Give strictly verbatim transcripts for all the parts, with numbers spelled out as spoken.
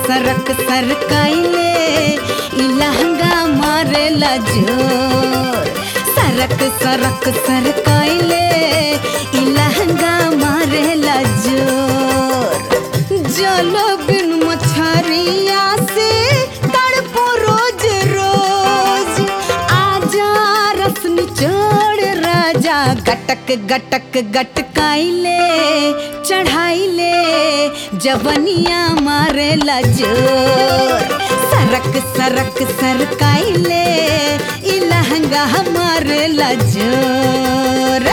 सरक सरकाइले इ लहंगा मारेला जोर। सरक सरक सरकाइले इ लहंगा मारेला जोर। जल बिन मछरिया से तड़पो रोज रोज, आजा रस निचोड़ राजा गटक गटक गटकाइले चढ़ाइले जवनिया मारेला जोर। सरक सरक सरकाइले इ लहंगा मारेला जोर।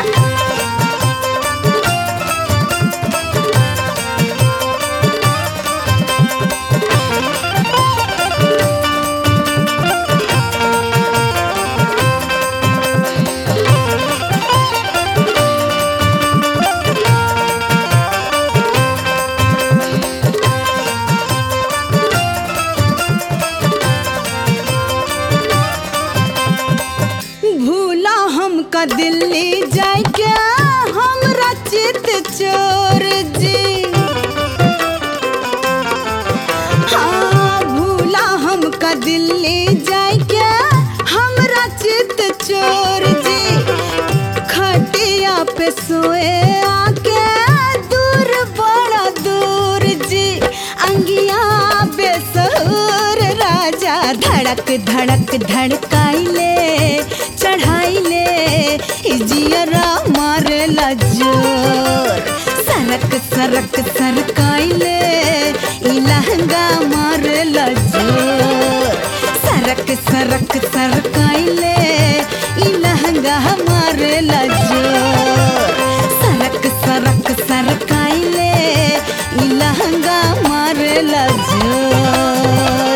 भूला हमका दिल्ली जाए क्या हमरा चित चोर जी। हाँ भूला हमका दिल्ली जाए क्या हमरा चित चोर जी। खटिया पे सोए आके दूर बड़ा दूर जी। अंगिया बेसुर राजा धड़क धड़क धड़काइले चढ़ाइले जियरा मारेला जोर। सरक सरक सरकाइले इ लहंगा मारेला जोर। सरक सरक सरकाइले इ लहंगा मारेला जोर। सरक सरक सरकाइले इ लहंगा मारेला जोर।